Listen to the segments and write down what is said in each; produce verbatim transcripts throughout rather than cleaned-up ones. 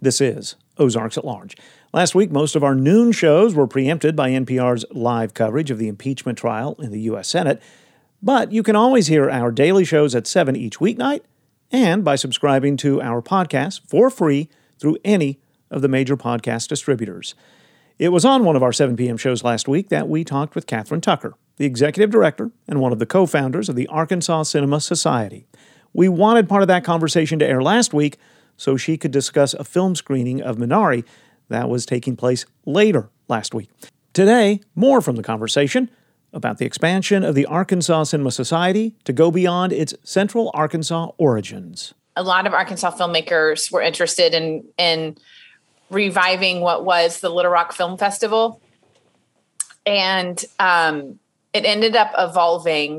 This is Ozarks at Large. Last week, most of our noon shows were preempted by N P R's live coverage of the impeachment trial in the U S Senate. But you can always hear our daily shows at seven each weeknight and by subscribing to our podcast for free through any of the major podcast distributors. It was on one of our seven p.m. shows last week that we talked with Catherine Tucker, the executive director and one of the co-founders of the Arkansas Cinema Society. We wanted part of that conversation to air last week so she could discuss a film screening of Minari that was taking place later last week. Today, more from the conversation about the expansion of the Arkansas Cinema Society to go beyond its Central Arkansas origins. A lot of Arkansas filmmakers were interested in, in reviving what was the Little Rock Film Festival. And um, it ended up evolving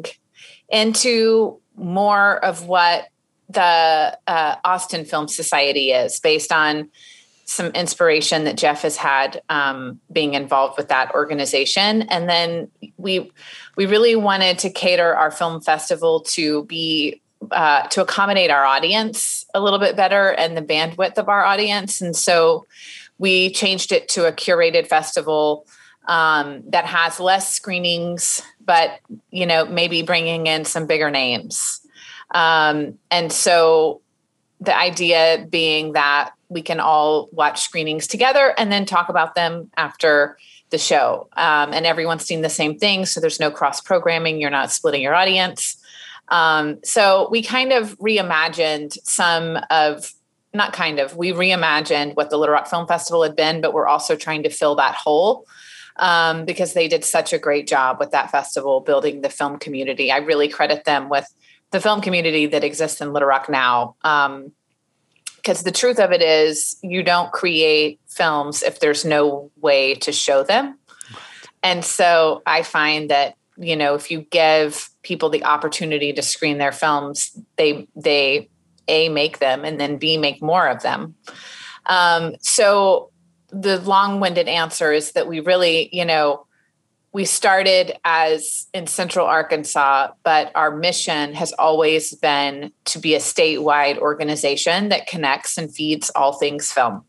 into more of what the uh, Austin Film Society is, based on some inspiration that Jeff has had um, being involved with that organization. And then we we really wanted to cater our film festival to be uh, to accommodate our audience a little bit better and the bandwidth of our audience. And so we changed it to a curated festival um, that has less screenings, but you know, maybe bringing in some bigger names. Um, and so the idea being that we can all watch screenings together and then talk about them after the show. Um, and everyone's seen the same thing, so there's no cross-programming. You're not splitting your audience. Um, so we kind of reimagined some of, not kind of, we reimagined what the Little Rock Film Festival had been, but we're also trying to fill that hole um, because they did such a great job with that festival, building the film community. I really credit them with the film community that exists in Little Rock now. Um, because the truth of it is you don't create films if there's no way to show them. And so I find that, you know, if you give people the opportunity to screen their films, they, they A, make them, and then B, make more of them. Um, so the long-winded answer is that we really, you know, we started as in Central Arkansas, but our mission has always been to be a statewide organization that connects and feeds all things film.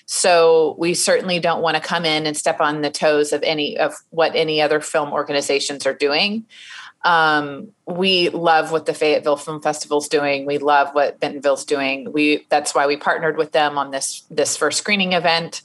So we certainly don't want to come in and step on the toes of any of what any other film organizations are doing. Um, we love what the Fayetteville Film Festival is doing. We love what Bentonville's doing. We that's why we partnered with them on this this first screening event.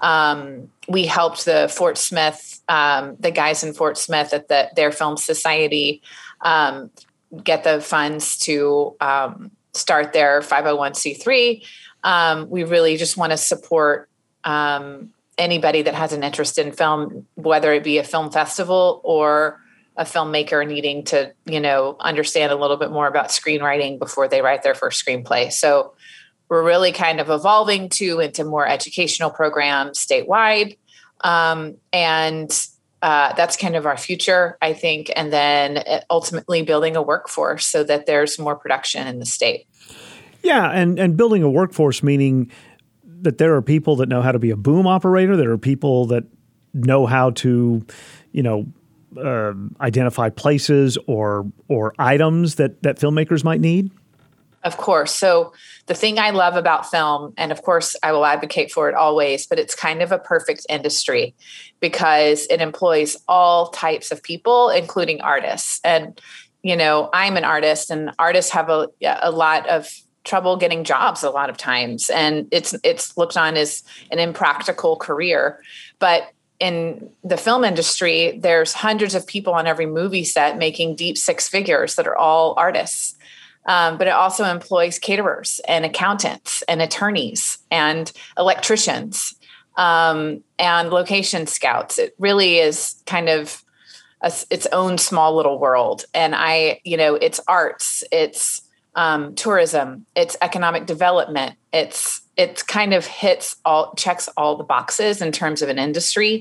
Um, we helped the Fort Smith, um, the guys in Fort Smith at the, their film society, um, get the funds to, um, start their five oh one c three. Um, we really just want to support, um, anybody that has an interest in film, whether it be a film festival or a filmmaker needing to, you know, understand a little bit more about screenwriting before they write their first screenplay. So we're really kind of evolving to into more educational programs statewide. Um, and uh, that's kind of our future, I think. And then ultimately building a workforce so that there's more production in the state. Yeah. And, and building a workforce, meaning that there are people that know how to be a boom operator. There are people that know how to, you know, uh, identify places or, or items that, that filmmakers might need. Of course. So the thing I love about film, and of course I will advocate for it always, but it's kind of a perfect industry because it employs all types of people, including artists. And, you know, I'm an artist and artists have a, a lot of trouble getting jobs a lot of times. And it's, it's looked on as an impractical career. But in the film industry, there's hundreds of people on every movie set making deep six figures that are all artists. Um, but it also employs caterers and accountants and attorneys and electricians um, and location scouts. It really is kind of a, its own small little world. And I, you know, it's arts, it's um, tourism, it's economic development. It's it kind of hits all, checks all the boxes in terms of an industry.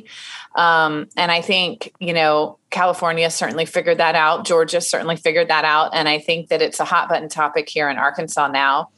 Um, and I think, you know, California certainly figured that out. Georgia certainly figured that out. And I think that it's a hot button topic here in Arkansas now.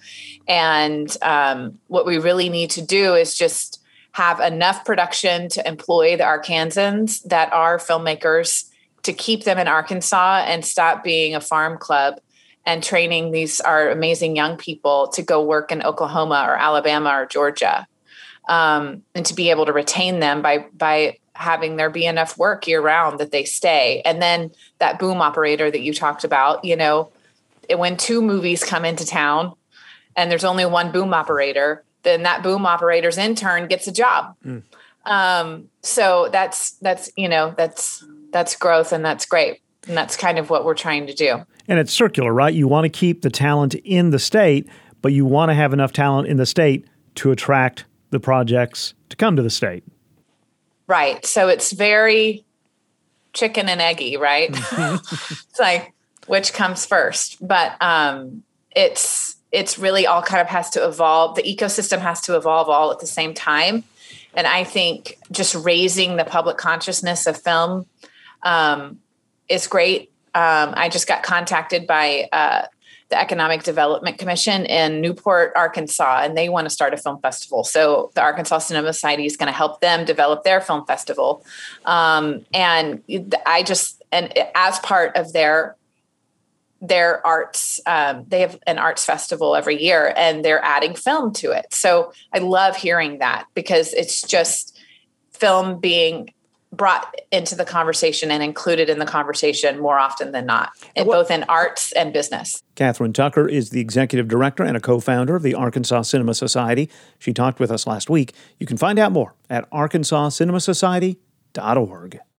And um, what we really need to do is just have enough production to employ the Arkansans that are filmmakers, to keep them in Arkansas and stop being a farm club and training these our amazing young people to go work in Oklahoma or Alabama or Georgia. um, and to be able to retain them by by having there be enough work year round that they stay. And then that boom operator that you talked about, you know, it, when two movies come into town and there's only one boom operator, then that boom operator's intern gets a job. Mm. Um, so that's, that's, you know, that's, that's growth, and that's great. And that's kind of what we're trying to do. And it's circular, right? You want to keep the talent in the state, but you want to have enough talent in the state to attract the projects to come to the state. Right. So it's very chicken and eggy, right? It's like, which comes first? But um, it's it's really all kind of has to evolve. The ecosystem has to evolve all at the same time. And I think just raising the public consciousness of film um, is great. Um, I just got contacted by uh, the Economic Development Commission in Newport, Arkansas, and they want to start a film festival. So the Arkansas Cinema Society is going to help them develop their film festival. Um, and I just, and as part of their, their arts, um, they have an arts festival every year, and they're adding film to it. So I love hearing that, because it's just film being brought into the conversation and included in the conversation more often than not, in, both in arts and business. Catherine Tucker is the executive director and a co-founder of the Arkansas Cinema Society. She talked with us last week. You can find out more at arkansas cinema society dot org.